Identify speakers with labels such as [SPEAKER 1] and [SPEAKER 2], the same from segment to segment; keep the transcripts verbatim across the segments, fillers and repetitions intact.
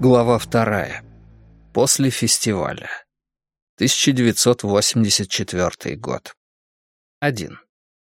[SPEAKER 1] Глава вторая. После фестиваля. тысяча девятьсот восемьдесят четвёртый год. один.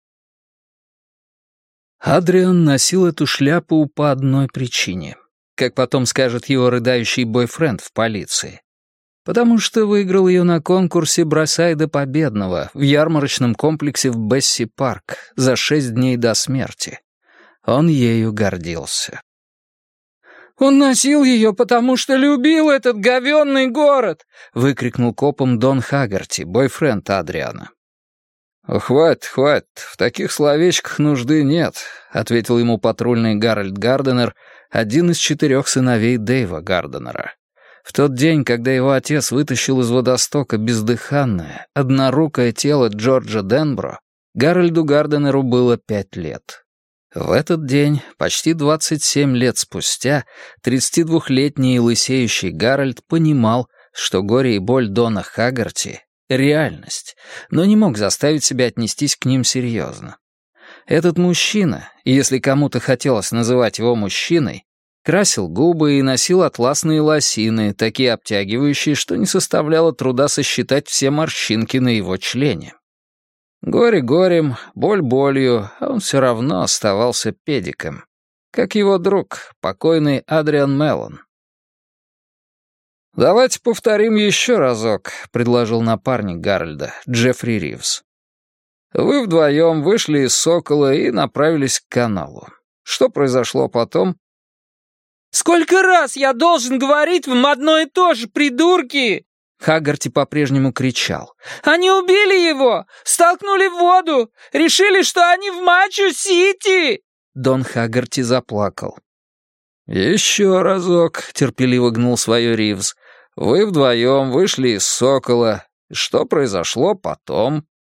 [SPEAKER 1] Адриан носил эту шляпу по одной причине. Как потом скажет его рыдающий бойфренд в полиции. Потому что выиграл ее на конкурсе «Бросай до победного» в ярмарочном комплексе в Бесси-парк за шесть дней до смерти. Он ею гордился. «Он носил ее, потому что любил этот говенный город!» — выкрикнул копом Дон Хаггарти, бойфренд Адриана. «Хватит, хватит, в таких словечках нужды нет», — ответил ему патрульный Гарольд Гарденер, один из четырех сыновей Дэйва Гарденера. В тот день, когда его отец вытащил из водостока бездыханное, однорукое тело Джорджа Денбро, Гарольду Гарденеру было пять лет. В этот день, почти двадцать семь лет спустя, тридцатидвухлетний лысеющий Гарольд понимал, что горе и боль Дона Хаггарти — реальность, но не мог заставить себя отнестись к ним серьезно. Этот мужчина, если кому-то хотелось называть его мужчиной, красил губы и носил атласные лосины, такие обтягивающие, что не составляло труда сосчитать все морщинки на его члене. Горе горем, боль болью, а он все равно оставался педиком. Как его друг, покойный Адриан Меллон. «Давайте повторим еще разок», — предложил напарник Гарольда, Джеффри Ривз. «Вы вдвоем вышли из «Сокола» и направились к каналу. Что произошло потом?»
[SPEAKER 2] «Сколько раз я должен говорить вам одно и то же, придурки!»
[SPEAKER 1] Хаггарти по-прежнему кричал.
[SPEAKER 2] «Они убили его! Столкнули в воду! Решили, что они в Мачу-Сити!»
[SPEAKER 1] Дон Хаггарти заплакал. «Еще разок», — терпеливо гнул свое Ривз. «Вы вдвоем вышли из «Сокола». Что произошло потом?»